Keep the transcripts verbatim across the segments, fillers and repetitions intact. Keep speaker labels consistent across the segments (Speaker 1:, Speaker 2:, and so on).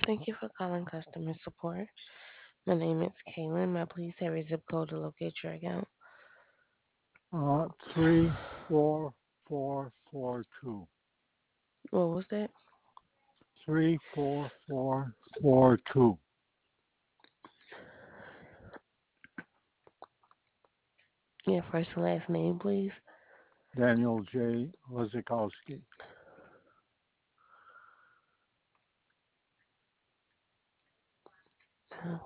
Speaker 1: Thank you for calling customer support. My name is Kaylin. May I please have your zip code to locate your account?
Speaker 2: Uh, three, four, four, four, two.
Speaker 1: What was that?
Speaker 2: Three, four, four, four, two.
Speaker 1: Your first and last name, please.
Speaker 2: Daniel J. Lizakowski.
Speaker 1: Uh,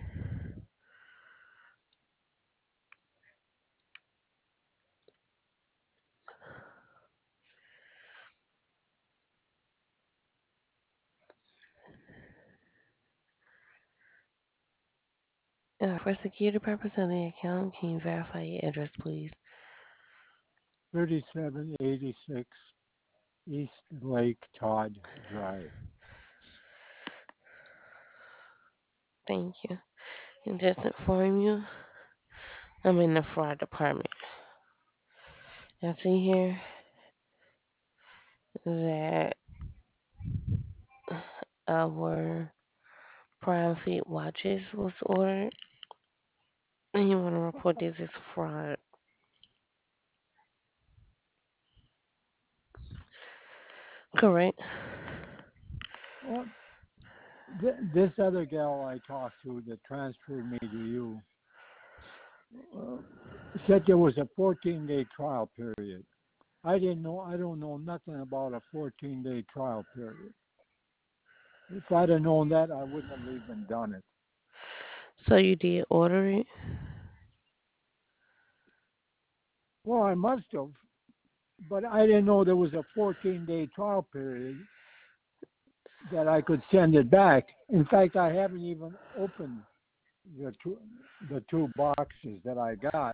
Speaker 1: uh, for security purpose of the account, can you verify your address, please?
Speaker 2: thirty-seven eighty-six East Lake Todd Drive.
Speaker 1: Thank you. And just to inform you, I'm in the fraud department. I see here that our Prime Fit watches was ordered, and you want to report this as fraud. Correct.
Speaker 2: Well, th- this other gal I talked to that transferred me to you uh, said there was a fourteen-day trial period. I didn't know. I don't know nothing about a fourteen-day trial period. If I'd have known that, I wouldn't have even done it.
Speaker 1: So you did order it?
Speaker 2: Well, I must have, but I didn't know there was a fourteen-day trial period that I could send it back. In fact, I haven't even opened the two the two boxes that I got.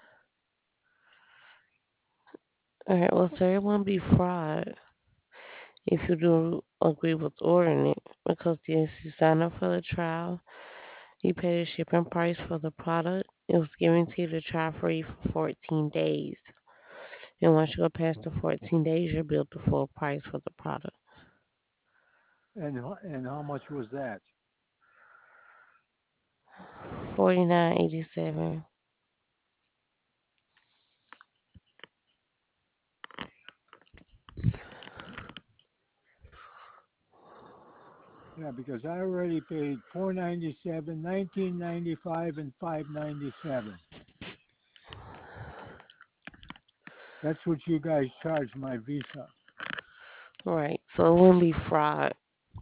Speaker 1: Alright, well, sir, it won't be fraud if you do agree with ordering it because yes, you sign up for the trial, you pay the shipping price for the product. It was guaranteed to try free for fourteen days. And once you go past the fourteen days, you're billed the full price for the product.
Speaker 2: And and how much was that?
Speaker 1: Forty-nine eighty-seven.
Speaker 2: Yeah, because I already paid four ninety-seven, nineteen ninety-five, and five ninety-seven. That's what you guys charge my Visa.
Speaker 1: Right, so it wouldn't be fraud.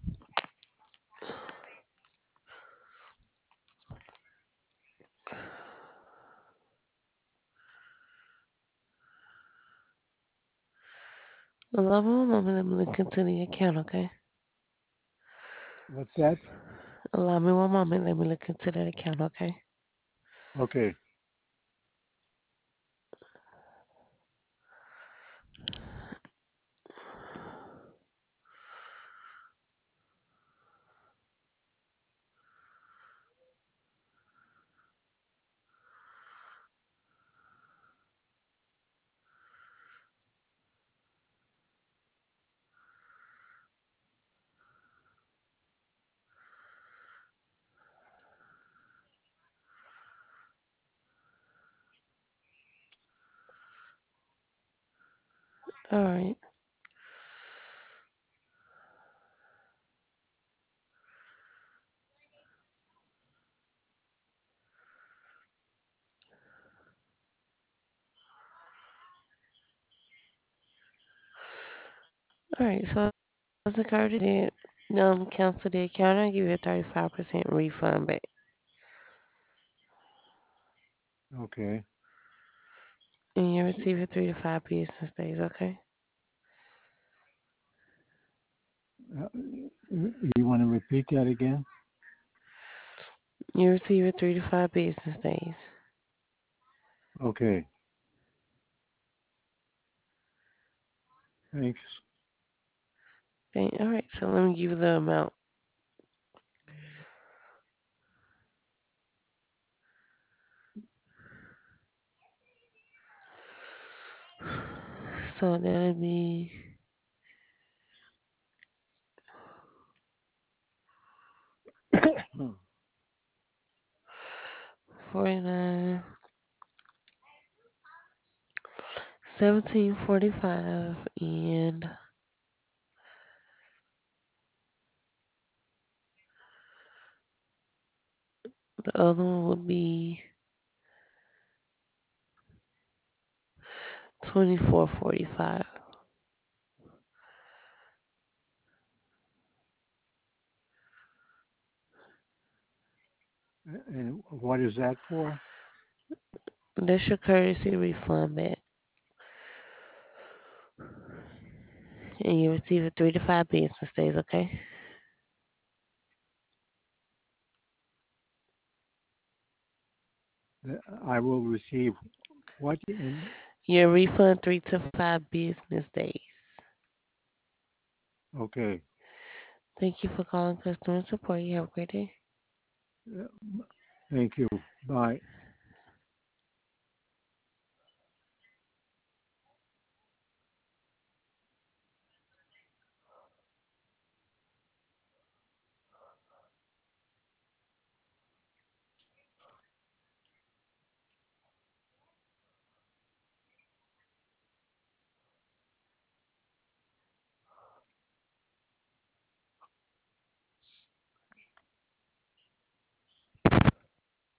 Speaker 1: Allow me one moment, let me look into the account, okay?
Speaker 2: What's that?
Speaker 1: Allow me one moment, let me look into that account, okay?
Speaker 2: Okay.
Speaker 1: Alright. Alright, so as a courtesy, um, cancel the account, I'll give you a thirty-five percent refund back.
Speaker 2: Okay.
Speaker 1: And you receive it three to five business days, okay?
Speaker 2: Uh, you want to repeat that again?
Speaker 1: You receive it three to five business days.
Speaker 2: Okay. Thanks.
Speaker 1: Okay, alright, so let me give you the amount. So that'll be forty-nine, seventeen forty-five, and the other one would be twenty-four forty-five.
Speaker 2: And what is that for?
Speaker 1: That's your courtesy refund back. And you receive it three to five business days, okay?
Speaker 2: That I will receive what in?
Speaker 1: Your refund three to five business days.
Speaker 2: Okay.
Speaker 1: Thank you for calling customer support. You have a great day.
Speaker 2: Uh, Thank you. Bye.